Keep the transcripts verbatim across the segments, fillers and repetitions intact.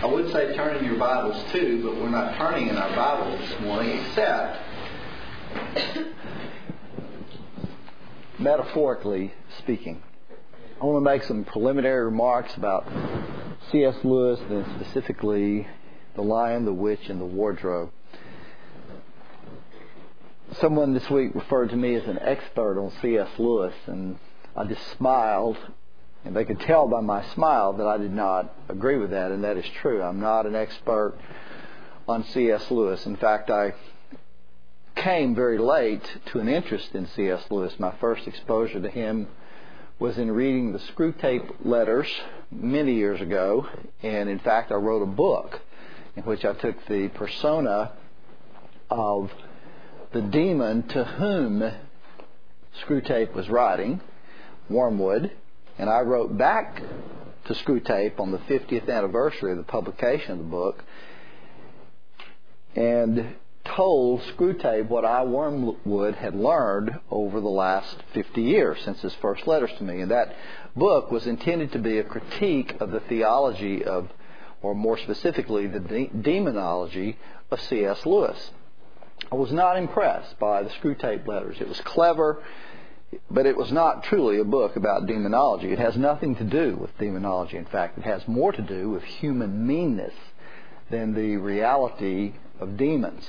I would say turn in your Bibles too, but we're not turning in our Bibles this morning, except metaphorically speaking. I want to make some preliminary remarks about C S Lewis, and specifically The Lion, the Witch, and the Wardrobe. Someone this week referred to me as an expert on C S Lewis, and I just smiled, and they could tell by my smile that I did not agree with that, and that is true. I'm not an expert on C S Lewis. In fact, I came very late to an interest in C S Lewis. My first exposure to him was in reading the Screwtape Letters many years ago, and in fact I wrote a book in which I took the persona of the demon to whom Screwtape was writing, Wormwood, and I wrote back to Screwtape on the fiftieth anniversary of the publication of the book and told Screwtape what I, Wormwood, had learned over the last fifty years since his first letters to me. And that book was intended to be a critique of the theology of, or more specifically, the de- demonology of C S Lewis. I was not impressed by the Screwtape Letters. It was clever, but it was not truly a book about demonology. It has nothing to do with demonology. In fact, it has more to do with human meanness than the reality of demons.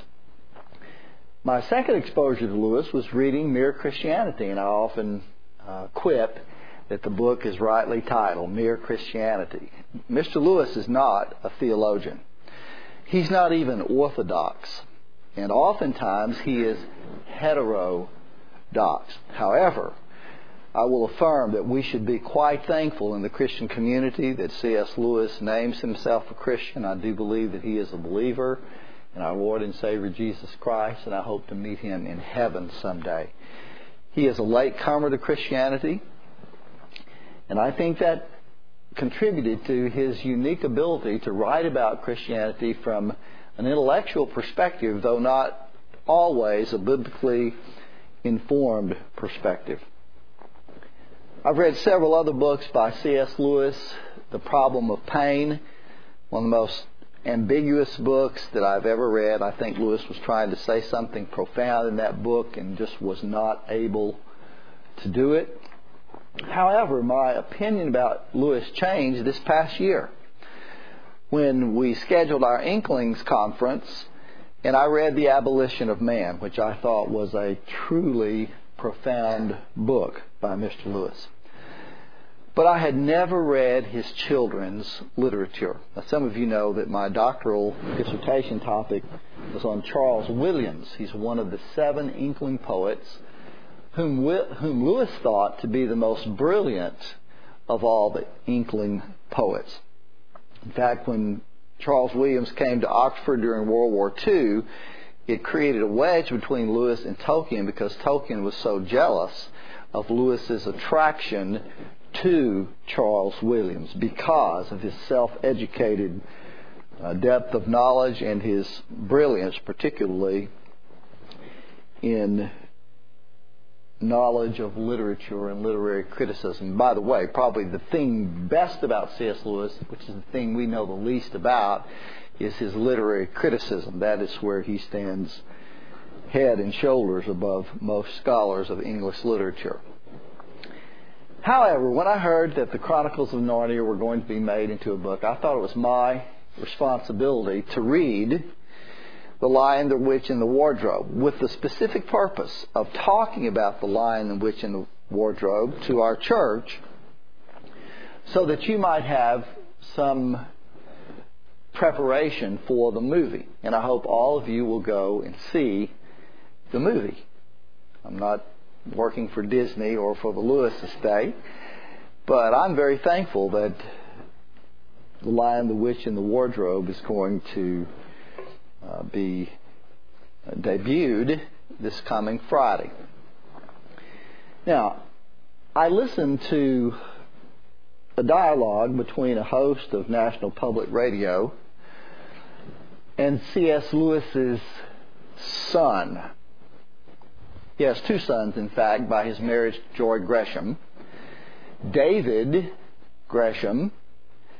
My second exposure to Lewis was reading Mere Christianity, and I often uh, quip that the book is rightly titled Mere Christianity. Mister Lewis is not a theologian. He's not even orthodox, and oftentimes he is heterodox. However, I will affirm that we should be quite thankful in the Christian community that C S Lewis names himself a Christian. I do believe that he is a believer in our Lord and Savior Jesus Christ, and I hope to meet him in heaven someday. He is a late comer to Christianity, and I think that contributed to his unique ability to write about Christianity from an intellectual perspective, though not always a biblically informed perspective. I've read several other books by C S Lewis. The Problem of Pain, one of the most ambiguous books that I've ever read. I think Lewis was trying to say something profound in that book and just was not able to do it. However, my opinion about Lewis changed this past year when we scheduled our Inklings conference, and I read The Abolition of Man, which I thought was a truly profound book by Mister Lewis. But I had never read his children's literature. Now, some of you know that my doctoral dissertation topic was on Charles Williams. He's one of the seven Inkling poets whom, whom Lewis thought to be the most brilliant of all the Inkling poets. In fact, when Charles Williams came to Oxford during World War Two, it created a wedge between Lewis and Tolkien because Tolkien was so jealous of Lewis's attraction to Charles Williams because of his self-educated uh, depth of knowledge and his brilliance, particularly in knowledge of literature and literary criticism. By the way, probably the thing best about C S Lewis, which is the thing we know the least about, is his literary criticism. That is where he stands head and shoulders above most scholars of English literature. However, when I heard that the Chronicles of Narnia were going to be made into a book, I thought it was my responsibility to read The Lion, the Witch, and the Wardrobe with the specific purpose of talking about The Lion, the Witch, and the Wardrobe to our church so that you might have some preparation for the movie. And I hope all of you will go and see the movie. I'm not working for Disney or for the Lewis estate, but I'm very thankful that The Lion, the Witch, and the Wardrobe is going to uh, be debuted this coming Friday. Now, I listened to a dialogue between a host of National Public Radio and C S Lewis's son. He has two sons, in fact, by his marriage to Joy Gresham. David Gresham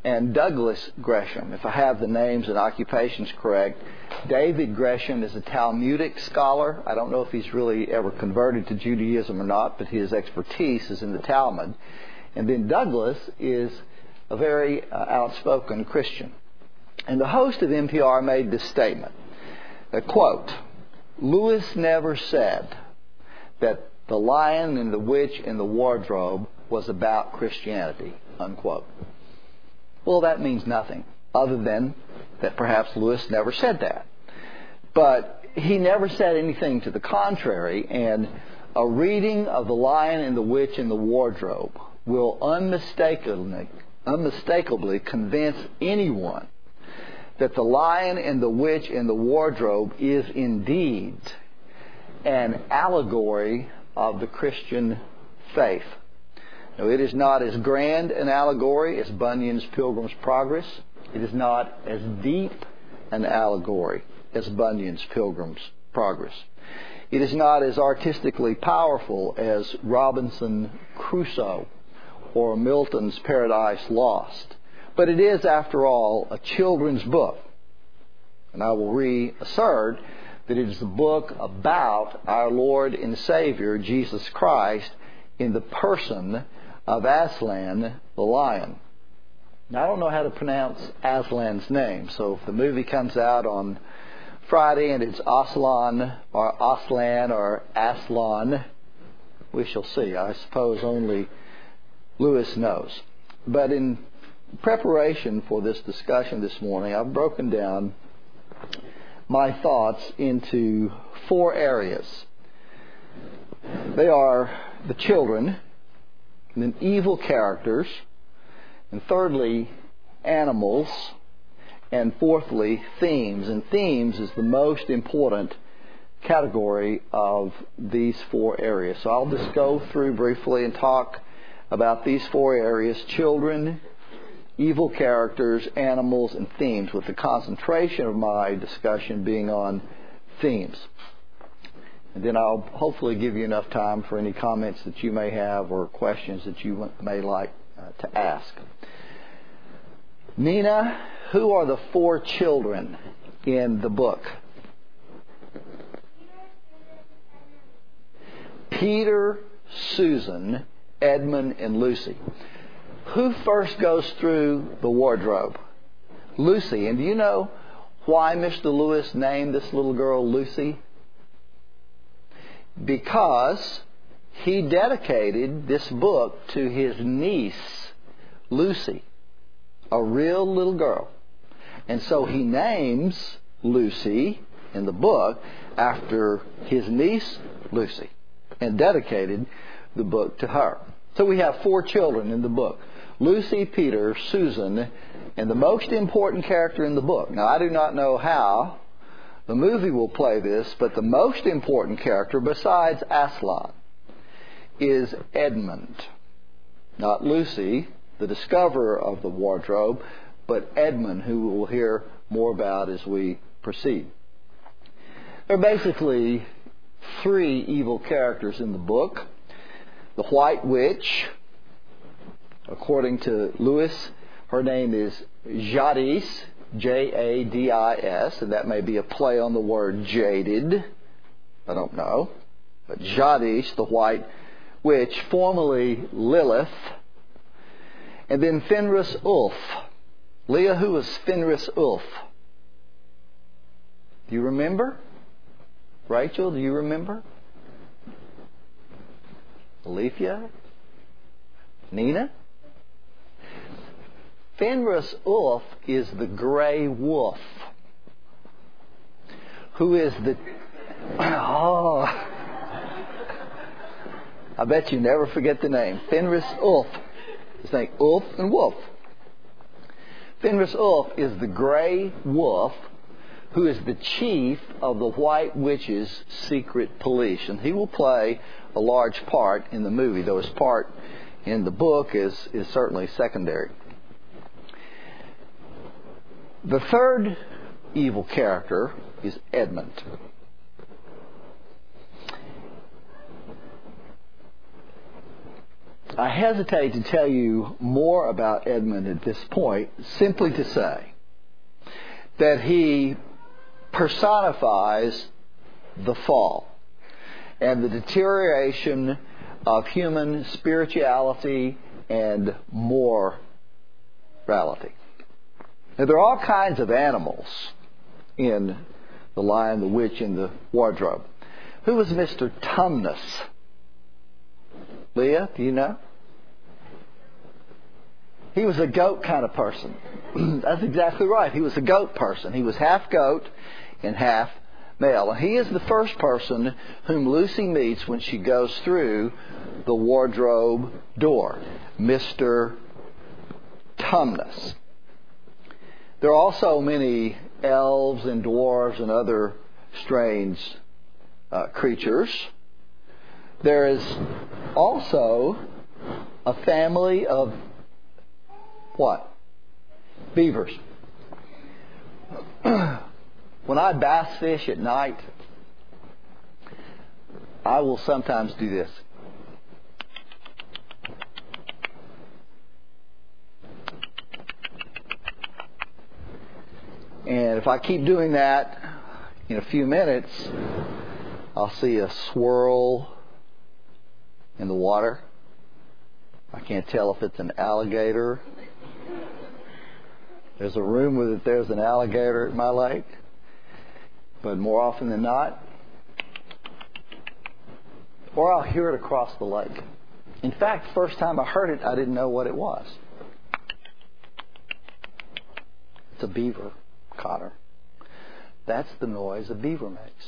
and Douglas Gresham, if I have the names and occupations correct. David Gresham is a Talmudic scholar. I don't know if he's really ever converted to Judaism or not, but his expertise is in the Talmud. And then Douglas is a very uh, outspoken Christian. And the host of N P R made this statement, a quote, "Lewis never said that The Lion and the Witch in the Wardrobe was about Christianity," unquote. Well, that means nothing other than that perhaps Lewis never said that. But he never said anything to the contrary, and a reading of The Lion and the Witch in the Wardrobe will unmistakably, unmistakably convince anyone that The Lion and the Witch in the Wardrobe is indeed an allegory of the Christian faith. Now, it is not as grand an allegory as Bunyan's Pilgrim's Progress. It is not as deep an allegory as Bunyan's Pilgrim's Progress. It is not as artistically powerful as Robinson Crusoe or Milton's Paradise Lost. But it is, after all, a children's book. And I will reassert that it is a book about our Lord and Savior, Jesus Christ, in the person of Aslan the lion. Now, I don't know how to pronounce Aslan's name, so if the movie comes out on Friday and it's Aslan or Aslan or Aslan, we shall see. I suppose only Lewis knows. But in preparation for this discussion this morning, I've broken down my thoughts into four areas. They are the children, and then evil characters, and thirdly, animals, and fourthly, themes. And themes is the most important category of these four areas. So I'll just go through briefly and talk about these four areas: children, evil characters, animals, and themes, with the concentration of my discussion being on themes. And then I'll hopefully give you enough time for any comments that you may have or questions that you may like uh, to ask. Nina, who are the four children in the book? Peter, Susan, Edmund, and Lucy. Who first goes through the wardrobe? Lucy. And do you know why Mister Lewis named this little girl Lucy? Because he dedicated this book to his niece, Lucy, a real little girl. And so he names Lucy in the book after his niece, Lucy, and dedicated the book to her. So we have four children in the book: Lucy, Peter, Susan, and the most important character in the book. Now, I do not know how the movie will play this, but the most important character besides Aslan is Edmund. Not Lucy, the discoverer of the wardrobe, but Edmund, who we'll hear more about as we proceed. There are basically three evil characters in the book. The White Witch, according to Lewis, her name is Jadis, J A D I S, and that may be a play on the word jaded. I don't know. But Jadis, the White Witch, formerly Lilith. And then Fenris Ulf. Leah, who was Fenris Ulf? Do you remember? Rachel, do you remember? Alethea? Nina? Fenris Ulf is the gray wolf, who is the... Oh, I bet you never forget the name. Fenris Ulf. His name Ulf and Wolf. Fenris Ulf is the gray wolf who is the chief of the White Witch's secret police. And he will play a large part in the movie, though his part in the book is, is certainly secondary. The third evil character is Edmund. I hesitate to tell you more about Edmund at this point, simply to say that he personifies the fall and the deterioration of human spirituality and morality. Now, there are all kinds of animals in The Lion, the Witch, and the Wardrobe. Who was Mister Tumnus? Leah, do you know? He was a goat kind of person. That's exactly right. He was a goat person. He was half goat and half male. And he is the first person whom Lucy meets when she goes through the wardrobe door, Mister Tumnus. There are also many elves and dwarves and other strange uh, creatures. There is also a family of what? Beavers. When I bass fish at night, I will sometimes do this. And if I keep doing that, in a few minutes, I'll see a swirl in the water. I can't tell if it's an alligator. There's a rumor that there's an alligator at my lake. But more often than not, or I'll hear it across the lake. In fact, first time I heard it, I didn't know what it was. It's a beaver, Connor. That's the noise a beaver makes.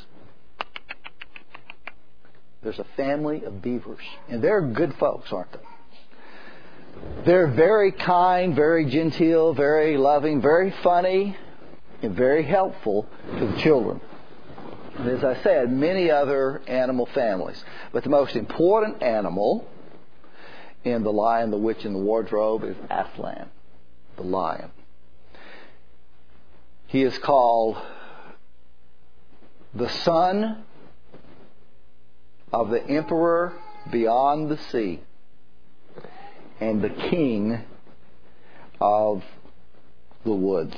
There's a family of beavers. And they're good folks, aren't they? They're very kind, very genteel, very loving, very funny, and very helpful to the children. And as I said, many other animal families. But the most important animal in The Lion, the Witch, and the Wardrobe is Aslan, the lion. He is called the son of the emperor beyond the sea and the king of the woods.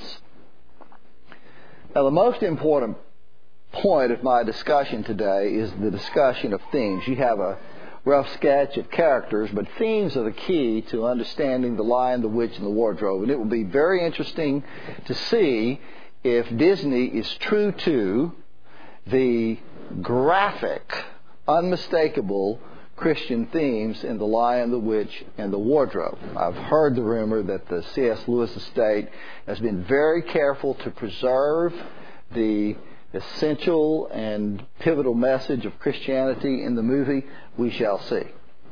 Now, the most important point of my discussion today is the discussion of themes. You have a rough sketch of characters, but themes are the key to understanding The Lion, the Witch, and the Wardrobe. And it will be very interesting to see if Disney is true to the graphic, unmistakable Christian themes in The Lion, the Witch, and the Wardrobe. I've heard the rumor that the C S Lewis estate has been very careful to preserve the essential and pivotal message of Christianity in the movie. We shall see.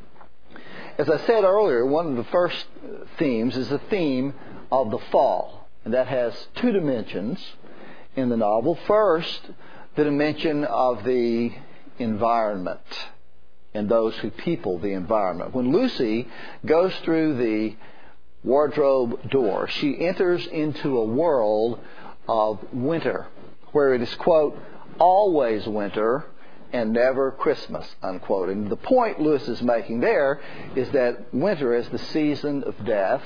As I said earlier, one of the first themes is the theme of the fall. And that has two dimensions in the novel. First, the dimension of the environment and those who people the environment. When Lucy goes through the wardrobe door, she enters into a world of winter, where it is, quote, always winter and never Christmas, unquote. And the point Lewis is making there is that winter, as the season of death,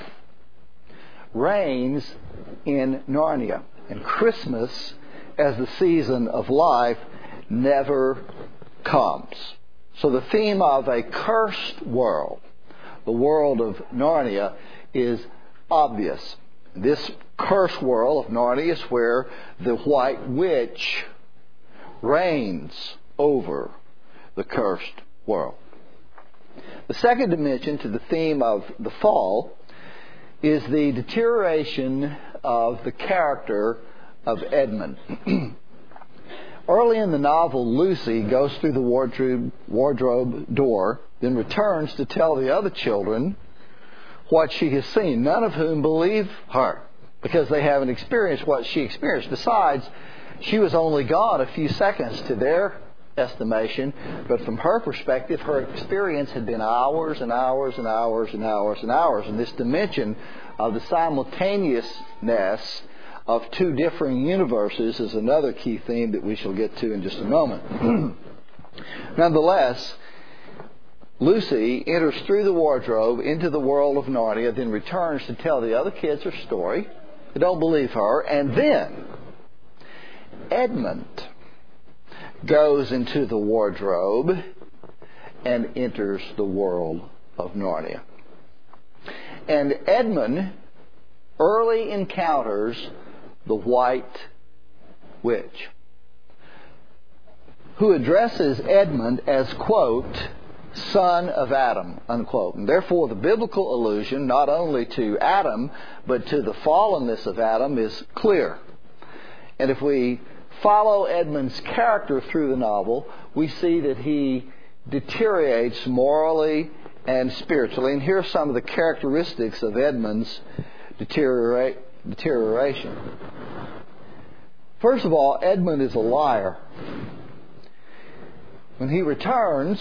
reigns in Narnia. And Christmas, as the season of life, never comes. So the theme of a cursed world, the world of Narnia, is obvious. This cursed world of Narnia is where the White Witch reigns over the cursed world. The second dimension to the theme of the fall is the deterioration of the character of Edmund. Early in the novel, Lucy goes through the wardrobe, wardrobe door, then returns to tell the other children what she has seen, none of whom believe her because they haven't experienced what she experienced. Besides, she was only gone a few seconds to their estimation, but from her perspective, her experience had been hours and hours and hours and hours and hours. And this dimension of the simultaneousness of two differing universes is another key theme that we shall get to in just a moment. Nonetheless, Lucy enters through the wardrobe into the world of Narnia, then returns to tell the other kids her story. They don't believe her. And then Edmund goes into the wardrobe and enters the world of Narnia. And Edmund early encounters the White Witch, who addresses Edmund as, quote, son of Adam, unquote. And therefore the biblical allusion not only to Adam, but to the fallenness of Adam is clear. And if we follow Edmund's character through the novel, we see that he deteriorates morally and spiritually. And here are some of the characteristics of Edmund's deteriorate, deterioration. First of all, Edmund is a liar. When he returns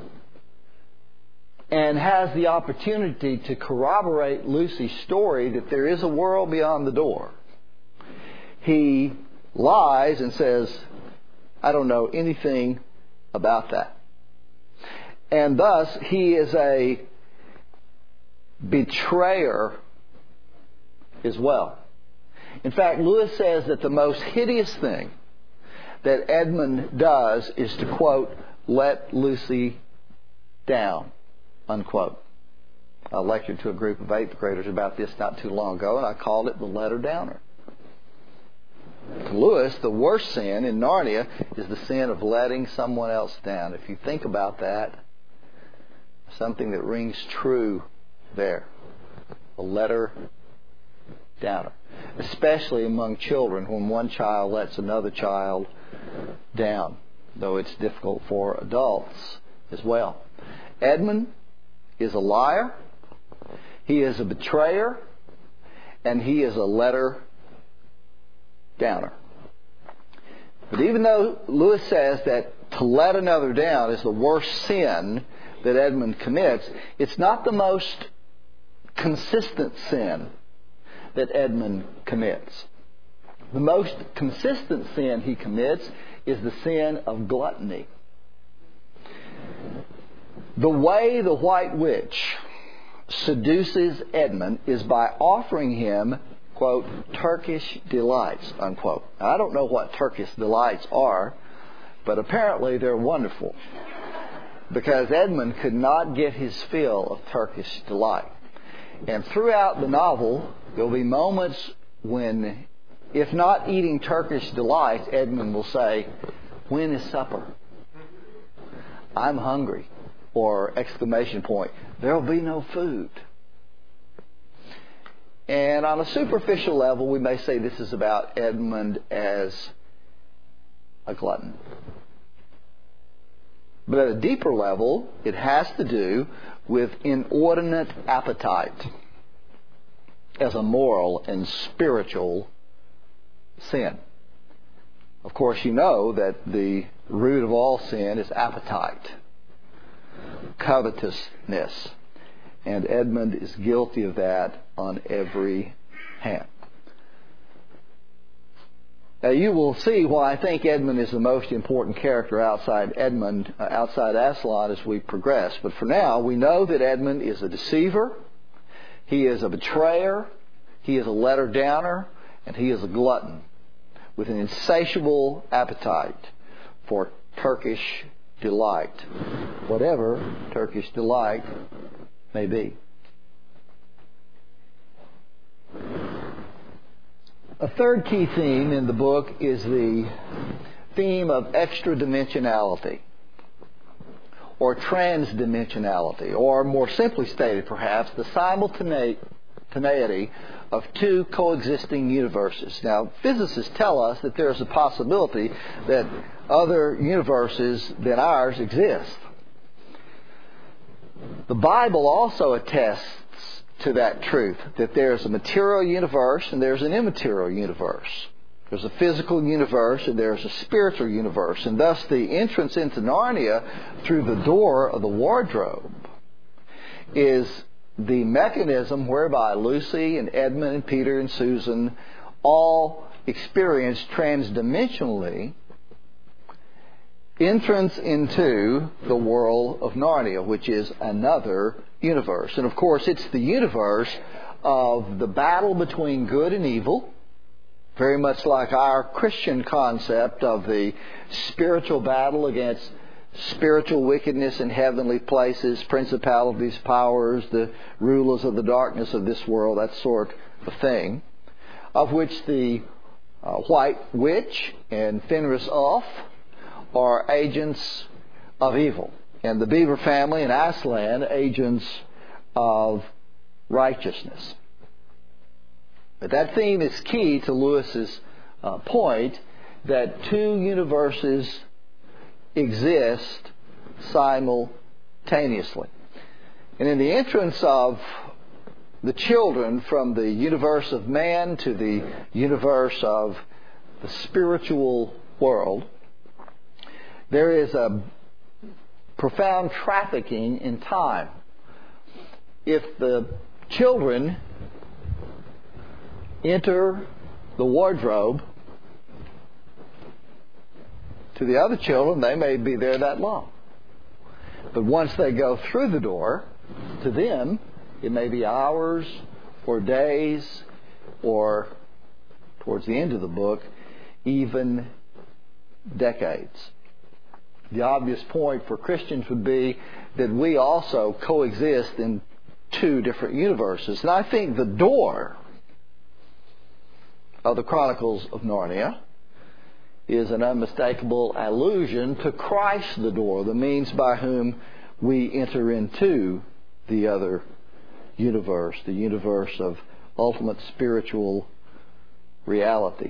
and has the opportunity to corroborate Lucy's story that there is a world beyond the door, he lies and says, I don't know anything about that. And thus, he is a betrayer as well. In fact, Lewis says that the most hideous thing that Edmund does is to, quote, let Lucy down, unquote. I lectured to a group of eighth graders about this not too long ago, and I called it the letter downer. To Lewis, the worst sin in Narnia is the sin of letting someone else down. If you think about that, something that rings true there. A letter downer. Especially among children, when one child lets another child down, though it's difficult for adults as well. Edmund is a liar, he is a betrayer, and he is a letter downer. But even though Lewis says that to let another down is the worst sin that Edmund commits, it's not the most consistent sin that Edmund commits. The most consistent sin he commits is the sin of gluttony. The way the White Witch seduces Edmund is by offering him, quote, Turkish delights, unquote. Now, I don't know what Turkish delights are, but apparently they're wonderful, because Edmund could not get his fill of Turkish delight. And throughout the novel, there will be moments when, if not eating Turkish delights, Edmund will say, when is supper? I'm hungry. Or exclamation point, there will be no food. And on a superficial level, we may say this is about Edmund as a glutton. But at a deeper level, it has to do with inordinate appetite as a moral and spiritual sin. Of course, you know that the root of all sin is appetite, covetousness. And Edmund is guilty of that on every hand. Now, you will see why I think Edmund is the most important character outside Edmund, uh, outside Aslan as we progress. But for now, we know that Edmund is a deceiver, he is a betrayer, he is a letter downer, and he is a glutton with an insatiable appetite for Turkish delight, whatever Turkish delight may be. A third key theme in the book is the theme of extra-dimensionality, or trans-dimensionality, or more simply stated perhaps, the simultaneity of two coexisting universes. Now, physicists tell us that there's a possibility that other universes than ours exist. The Bible also attests to that truth, that there's a material universe and there's an immaterial universe. There's a physical universe and there's a spiritual universe. And thus the entrance into Narnia through the door of the wardrobe is the mechanism whereby Lucy and Edmund and Peter and Susan all experience transdimensionally entrance into the world of Narnia, which is another universe. And of course, it's the universe of the battle between good and evil, very much like our Christian concept of the spiritual battle against spiritual wickedness in heavenly places, principalities, powers, the rulers of the darkness of this world, that sort of thing, of which the uh, White Witch and Fenris Ulf are agents of evil, and the Beaver family and Aslan agents of righteousness. But that theme is key to Lewis's uh, point that two universes exist simultaneously. And in the entrance of the children from the universe of man to the universe of the spiritual world, there is a profound trafficking in time. If the children enter the wardrobe, to the other children, they may be there that long. But once they go through the door, to them, it may be hours or days or, towards the end of the book, even decades. The obvious point for Christians would be that we also coexist in two different universes. And I think the door of the Chronicles of Narnia is an unmistakable allusion to Christ the door, the means by whom we enter into the other universe, the universe of ultimate spiritual reality.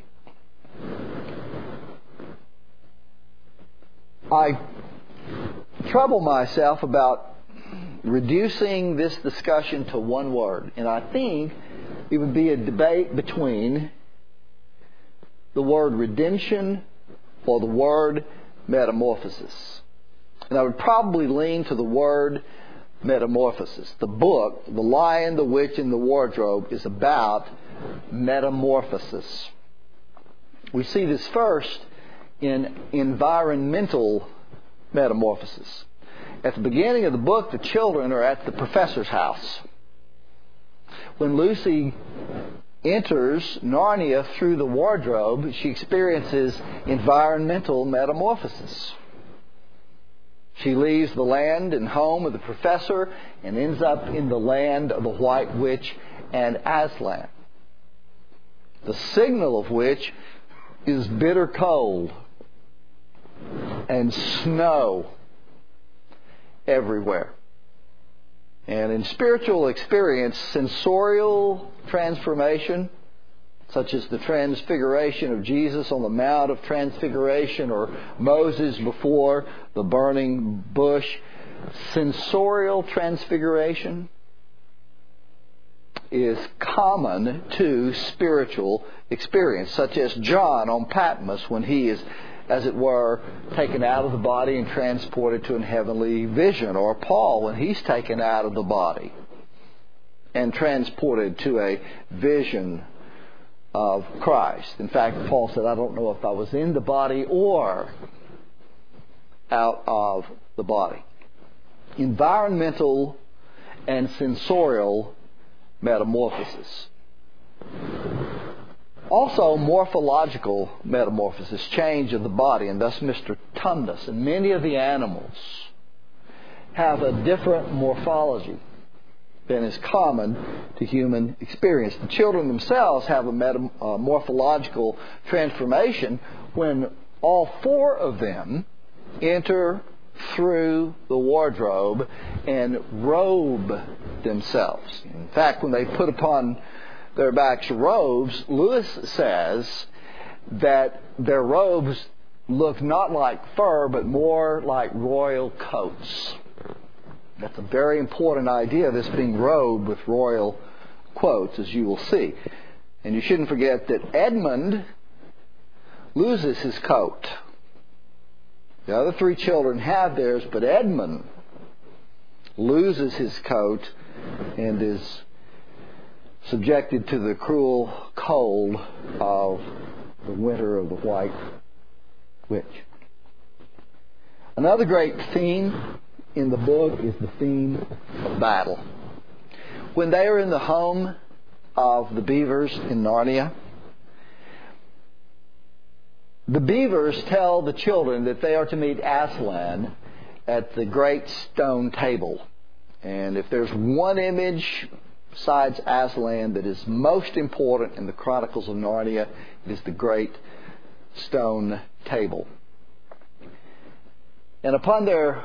I trouble myself about reducing this discussion to one word, and I think it would be a debate between the word redemption or the word metamorphosis. And I would probably lean to the word metamorphosis. The book, The Lion, the Witch, and the Wardrobe, is about metamorphosis. We see this first in environmental metamorphosis. At the beginning of the book, the children are at the professor's house. When Lucy enters Narnia through the wardrobe, she experiences environmental metamorphosis. She leaves the land and home of the professor and ends up in the land of the White Witch and Aslan, the signal of which is bitter cold and snow everywhere. And in spiritual experience, sensorial transformation, such as the transfiguration of Jesus on the Mount of Transfiguration or Moses before the burning bush, sensorial transfiguration is common to spiritual experience, such as John on Patmos when he is, as it were, taken out of the body and transported to an heavenly vision, or Paul when he's taken out of the body and transported to a vision of Christ. In fact, Paul said, I don't know if I was in the body or out of the body. Environmental and sensorial metamorphosis. Also, morphological metamorphosis, change of the body, and thus Mister Tumnus and many of the animals have a different morphology than is common to human experience. The children themselves have a meta- uh, morphological transformation when all four of them enter through the wardrobe and robe themselves. In fact, when they put upon their backs robes, Lewis says that their robes look not like fur, but more like royal coats. That's a very important idea, this being robed with royal quotes, as you will see. And you shouldn't forget that Edmund loses his coat. The other three children have theirs, but Edmund loses his coat and is subjected to the cruel cold of the winter of the White Witch. Another great theme in the book is the theme of battle. When they are in the home of the beavers in Narnia, the beavers tell the children that they are to meet Aslan at the great stone table. And if there's one image besides Aslan that is most important in the Chronicles of Narnia, it is the great stone table. And upon their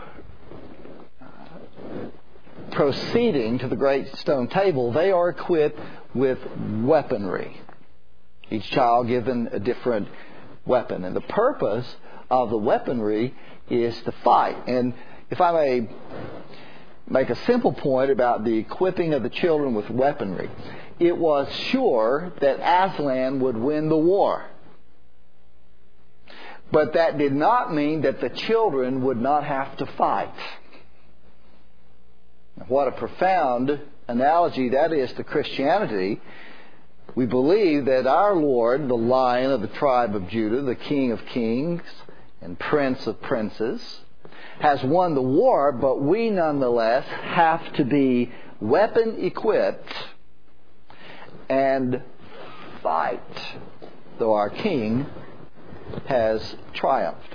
proceeding to the great stone table, they are equipped with weaponry. Each child given a different weapon. And the purpose of the weaponry is to fight. And if I may make a simple point about the equipping of the children with weaponry, it was sure that Aslan would win the war. But that did not mean that the children would not have to fight. What a profound analogy that is to Christianity. We believe that our Lord, the Lion of the tribe of Judah, the King of kings and Prince of princes, has won the war, but we nonetheless have to be weapon equipped and fight, though our King has triumphed.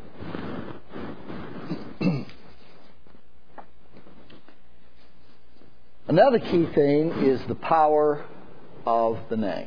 Another key thing is the power of the name.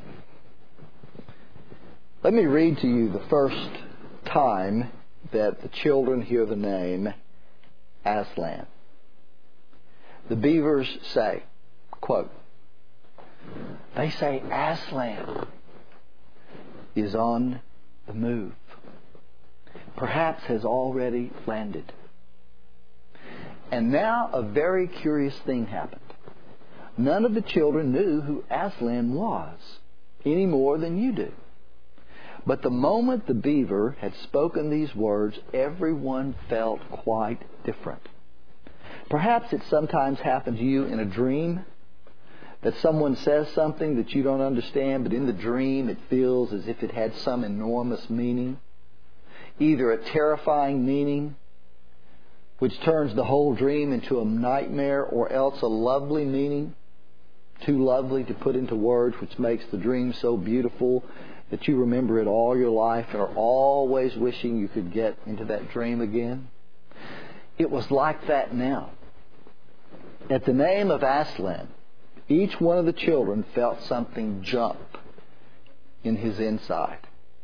Let me read to you the first time that the children hear the name Aslan. The beavers say, quote, they say Aslan is on the move. Perhaps has already landed. And now a very curious thing happened. None of the children knew who Aslan was, any more than you do. But the moment the beaver had spoken these words, everyone felt quite different. Perhaps it sometimes happens to you in a dream, that someone says something that you don't understand, but in the dream it feels as if it had some enormous meaning. Either a terrifying meaning, which turns the whole dream into a nightmare, or else a lovely meaning, too lovely to put into words, which makes the dream so beautiful that you remember it all your life and are always wishing you could get into that dream again. It was like that now. At the name of Aslan, each one of the children felt something jump in his inside.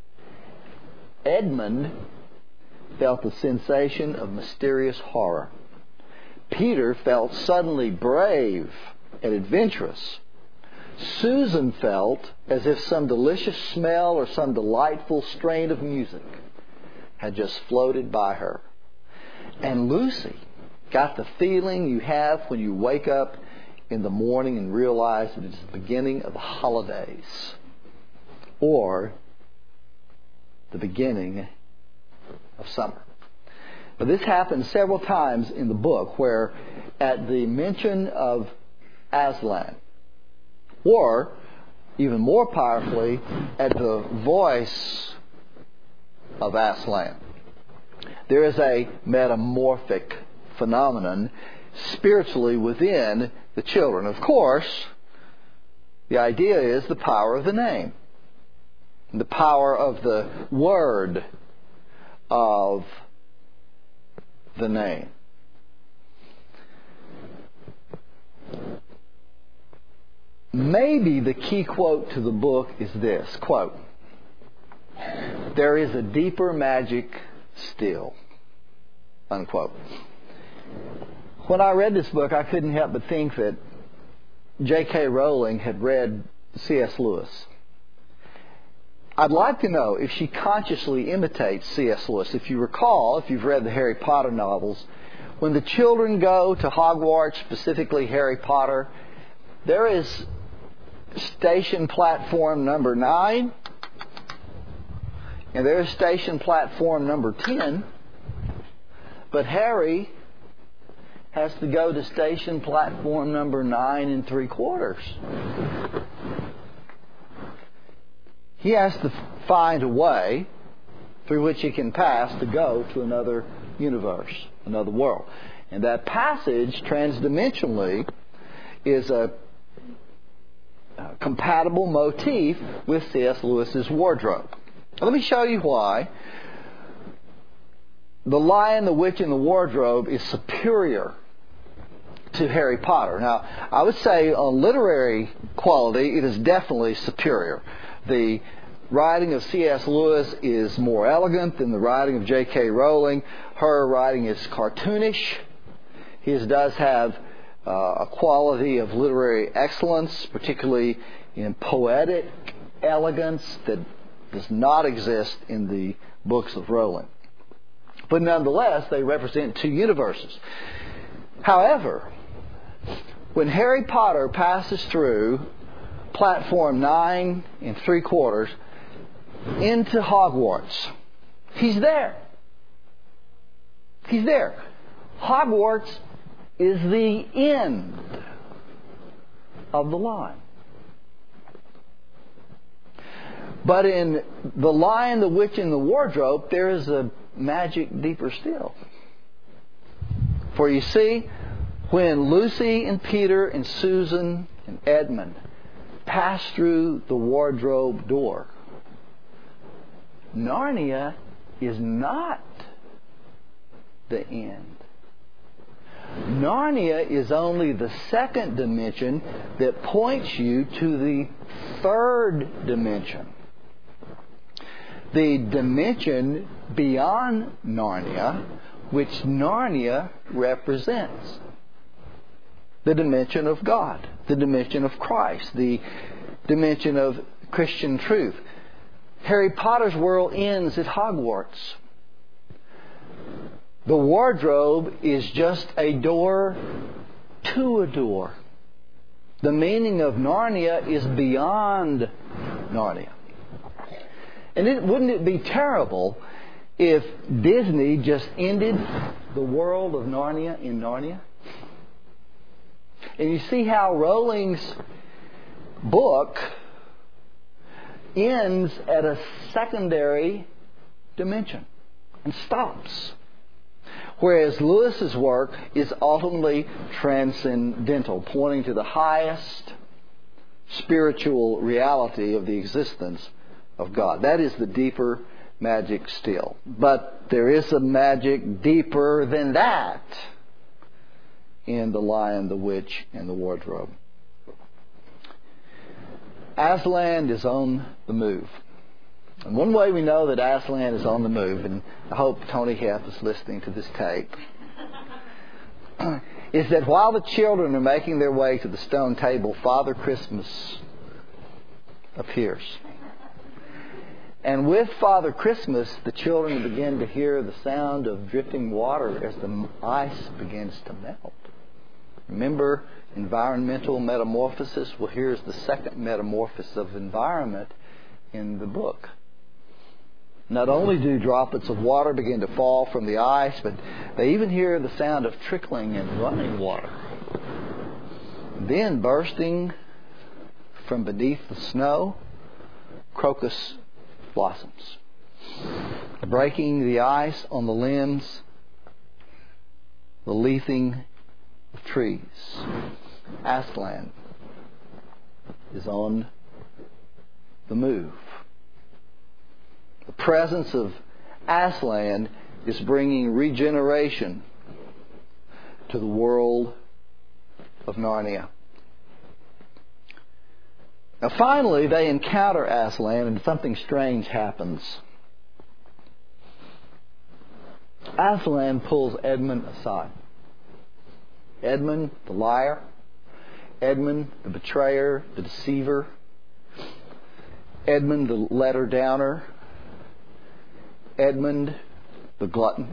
Edmund felt the sensation of mysterious horror. Peter felt suddenly brave and adventurous. Susan felt as if some delicious smell or some delightful strain of music had just floated by her. And Lucy got the feeling you have when you wake up in the morning and realize that it's the beginning of the holidays, or the beginning of summer. But this happens several times in the book, where at the mention of Aslan, or even more powerfully, at the voice of Aslan, there is a metamorphic phenomenon spiritually within the children. Of course, the idea is the power of the name, the power of the word of the name. Maybe the key quote to the book is this, quote, there is a deeper magic still, unquote. When I read this book, I couldn't help but think that J K Rowling had read C S Lewis. I'd like to know if she consciously imitates C S Lewis. If you recall, if you've read the Harry Potter novels, when the children go to Hogwarts, specifically Harry Potter, there is station platform number nine, and there's station platform number ten, but Harry has to go to station platform number nine and three quarters. He has to find a way through which he can pass to go to another universe, another world. And that passage, transdimensionally, is a uh, compatible motif with C S Lewis's wardrobe. Let me show you why The Lion, the Witch, and the Wardrobe is superior to Harry Potter. Now, I would say on literary quality, it is definitely superior. The writing of C S Lewis is more elegant than the writing of J K Rowling. Her writing is cartoonish. His does have uh, a quality of literary excellence, particularly in poetic elegance, that does not exist in the books of Rowling. But nonetheless, they represent two universes. However, when Harry Potter passes through platform nine and three quarters into Hogwarts, he's there. He's there. Hogwarts is the end of the line. But in The Lion, the Witch, and the Wardrobe, there is a magic deeper still. For you see, when Lucy and Peter and Susan and Edmund pass through the wardrobe door, Narnia is not the end. Narnia is only the second dimension that points you to the third dimension. The dimension beyond Narnia, which Narnia represents. The dimension of God, the dimension of Christ, the dimension of Christian truth. Harry Potter's world ends at Hogwarts. The wardrobe is just a door to a door. The meaning of Narnia is beyond Narnia. And it, wouldn't it be terrible if Disney just ended the world of Narnia in Narnia? And you see how Rowling's book ends at a secondary dimension and stops. Whereas Lewis's work is ultimately transcendental, pointing to the highest spiritual reality of the existence of God. That is the deeper magic still. But there is a magic deeper than that in The Lion, the Witch, and the Wardrobe. Aslan is on the move. And one way we know that Aslan is on the move, and I hope Tony Heff is listening to this tape, is that while the children are making their way to the stone table, Father Christmas appears. And with Father Christmas, the children begin to hear the sound of drifting water as the ice begins to melt. Remember, environmental metamorphosis? Well, here's the second metamorphosis of environment in the book. Not only do droplets of water begin to fall from the ice, but they even hear the sound of trickling and running water. Then, bursting from beneath the snow, crocus blossoms, breaking the ice on the limbs, the leafing of trees. Aslan is on the move. The presence of Aslan is bringing regeneration to the world of Narnia. Now finally, they encounter Aslan and something strange happens. Aslan pulls Edmund aside. Edmund, the liar. Edmund, the betrayer, the deceiver. Edmund, the letter downer. Edmund, the glutton.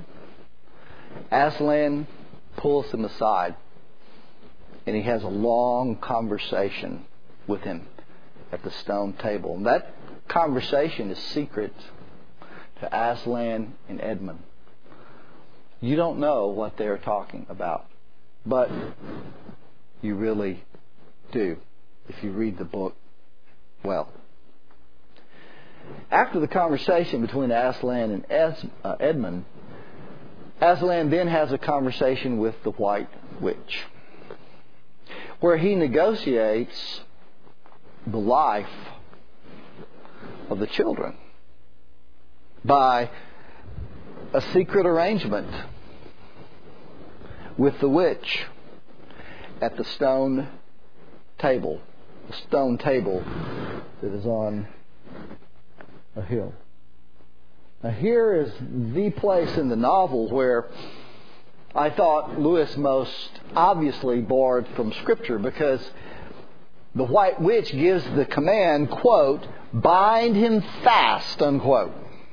Aslan pulls him aside, and he has a long conversation with him at the stone table. And that conversation is secret to Aslan and Edmund. You don't know what they're talking about, but you really do if you read the book well. After the conversation between Aslan and Es- uh, Edmund, Aslan then has a conversation with the White Witch, where he negotiates the life of the children by a secret arrangement with the witch at the stone table, the stone table that is on a hill. Now here is the place in the novel where I thought Lewis most obviously borrowed from Scripture, because the White Witch gives the command, quote, bind him fast, unquote.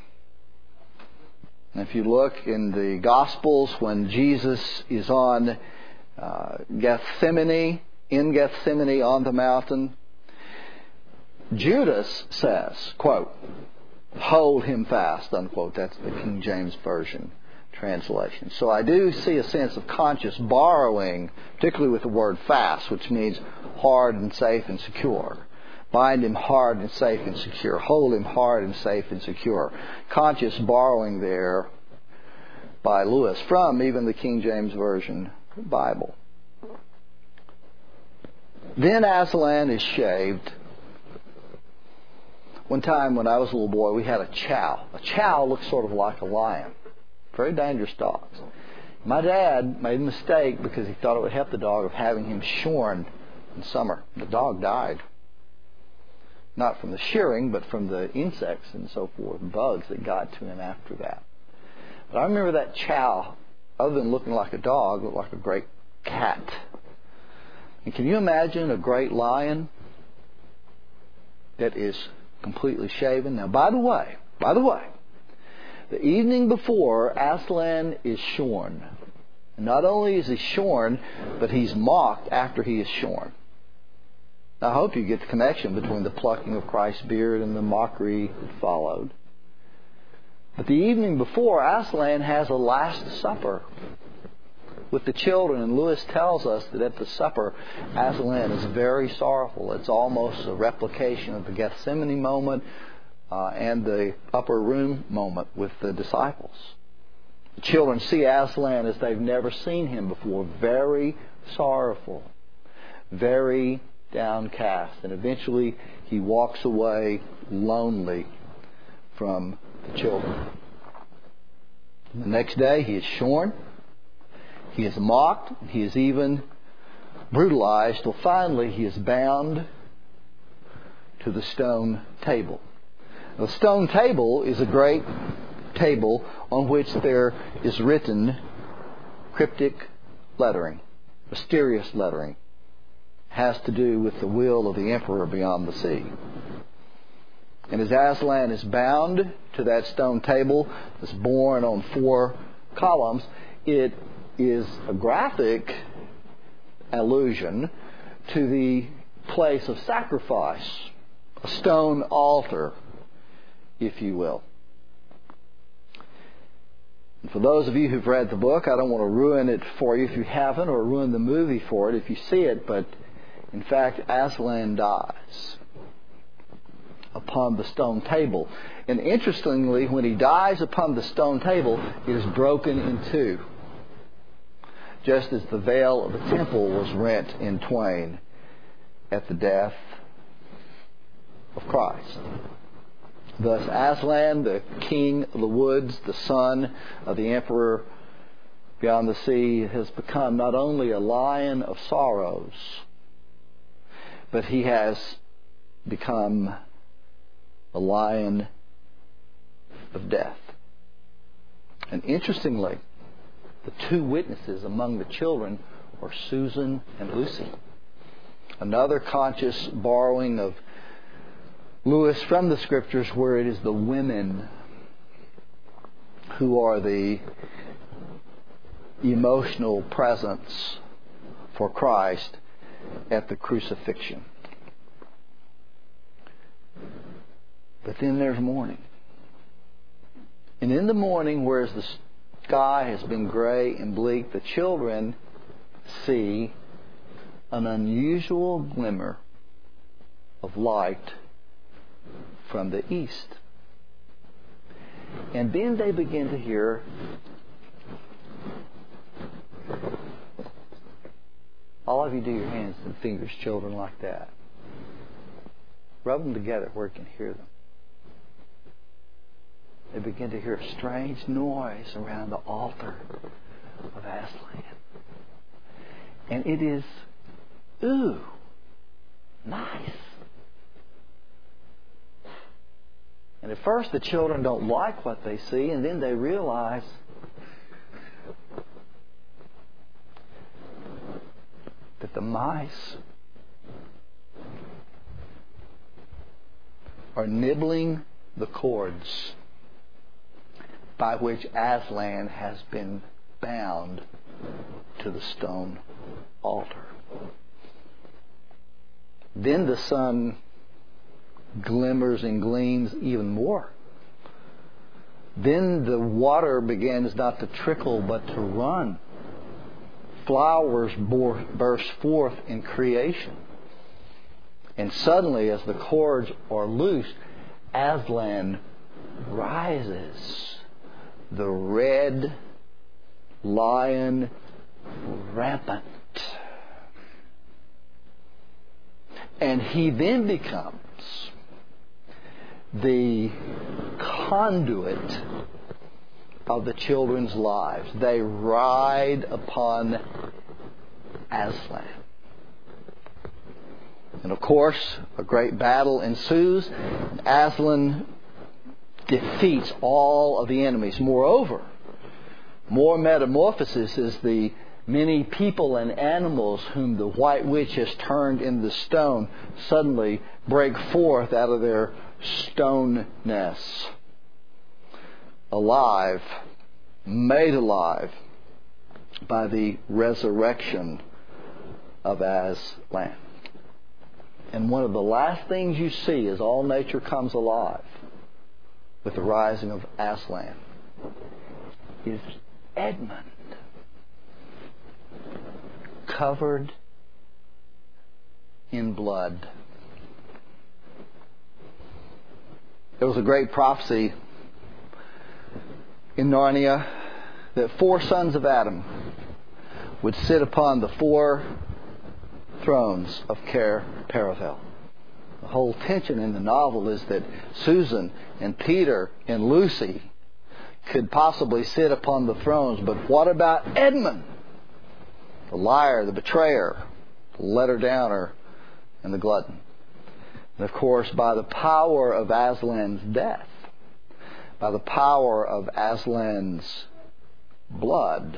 And if you look in the Gospels, when Jesus is on uh, Gethsemane, in Gethsemane on the mountain, Judas says, quote, hold him fast, unquote. That's the King James Version translation. So I do see a sense of conscious borrowing, particularly with the word fast, which means hard and safe and secure. Bind him hard and safe and secure. Hold him hard and safe and secure. Conscious borrowing there by Lewis from even the King James Version Bible. Then Aslan is shaved. One time when I was a little boy, we had a chow. A chow looks sort of like a lion. Very dangerous dogs. My dad made a mistake because he thought it would help the dog of having him shorn in summer. The dog died. Not from the shearing, but from the insects and so forth, bugs that got to him after that. But I remember that chow, other than looking like a dog, looked like a great cat. And can you imagine a great lion that is completely shaven? Now, by the way, by the way, the evening before, Aslan is shorn. And not only is he shorn, but he's mocked after he is shorn. Now, I hope you get the connection between the plucking of Christ's beard and the mockery that followed. But the evening before, Aslan has a Last Supper with the children, and Lewis tells us that at the supper, Aslan is very sorrowful. It's almost a replication of the Gethsemane moment uh, and the upper room moment with the disciples. The children see Aslan as they've never seen him before, very sorrowful, very downcast, and eventually he walks away lonely from the children. And the next day he is shorn. He is mocked. He is even brutalized. Till finally he is bound to the stone table. The stone table is a great table on which there is written cryptic lettering, mysterious lettering. It has to do with the will of the emperor beyond the sea. And as Aslan is bound to that stone table that's borne on four columns, it is a graphic allusion to the place of sacrifice, a stone altar, if you will. And for those of you who've read the book, I don't want to ruin it for you if you haven't, or ruin the movie for it if you see it, but in fact, Aslan dies upon the stone table. And interestingly, when he dies upon the stone table, it is broken in two, just as the veil of the temple was rent in twain at the death of Christ. Thus, Aslan, the king of the woods, the son of the emperor beyond the sea, has become not only a lion of sorrows, but he has become a lion of death. And interestingly, the two witnesses among the children are Susan and Lucy. Another conscious borrowing of Lewis from the Scriptures, where it is the women who are the emotional presence for Christ at the crucifixion. But then there's morning. And in the morning, whereas the sky has been gray and bleak, the children see an unusual glimmer of light from the east. And then they begin to hear All of you do your hands and fingers, children, like that. Rub them together where you can hear them. They begin to hear a strange noise around the altar of Aslan. And it is, ooh, nice. And at first the children don't like what they see, and then they realize that the mice are nibbling the cords by which Aslan has been bound to the stone altar. Then the sun glimmers and gleams even more. Then the water begins not to trickle but to run. Flowers burst forth in creation. And suddenly, as the cords are loosed, Aslan rises, the red lion rampant. And he then becomes the conduit of the children's lives. They ride upon Aslan. And of course, a great battle ensues. Aslan defeats all of the enemies. Moreover, more metamorphosis is the many people and animals whom the White Witch has turned into stone suddenly break forth out of their stone nests. Alive, made alive by the resurrection of Aslan. And one of the last things you see as all nature comes alive with the rising of Aslan is Edmund, covered in blood. There was a great prophecy in Narnia that four sons of Adam would sit upon the four thrones of Cair Paravel. The whole tension in the novel is that Susan and Peter and Lucy could possibly sit upon the thrones, but what about Edmund? The liar, the betrayer, the letter downer, and the glutton. And of course, by the power of Aslan's death, by the power of Aslan's blood,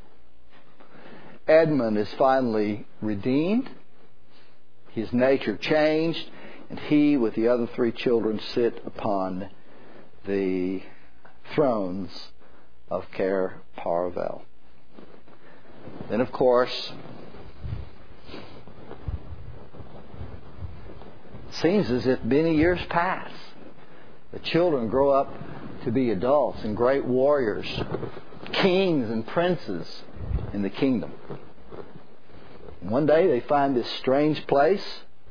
Edmund is finally redeemed, his nature changed, and he, with the other three children, sit upon the thrones of Cair Paravel. Then, of course, it seems as if many years pass. The children grow up to be adults and great warriors, kings and princes in the kingdom. One day they find this strange place.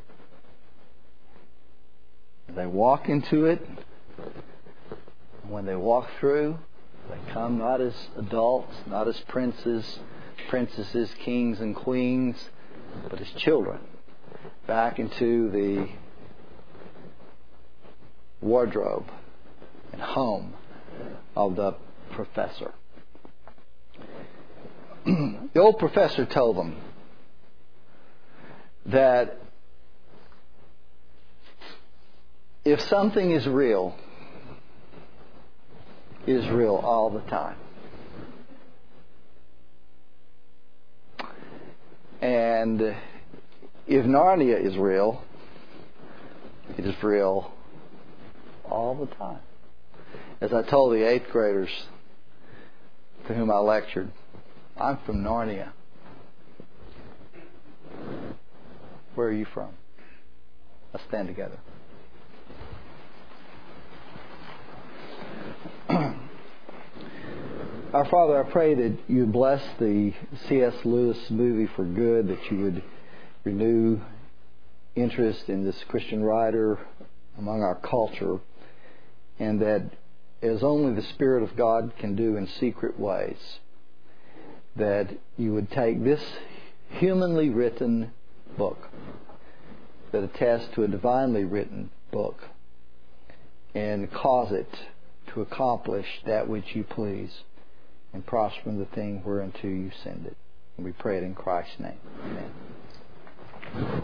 They walk into it. When they walk through, they come not as adults, not as princes, princesses, kings and queens, but as children, back into the wardrobe and home of the professor. The old professor told them that if something is real, it is real all the time. And if Narnia is real, it is real all the time. As I told the eighth graders to whom I lectured, I'm from Narnia. Where are you from? Let's stand together. Our Father, I pray that you would bless the C S Lewis movie for good, that you would renew interest in this Christian writer among our culture, and that as only the Spirit of God can do in secret ways, that you would take this humanly written book that attests to a divinely written book, and cause it to accomplish that which you please and prosper in the thing whereunto you send it. And we pray it in Christ's name. Amen.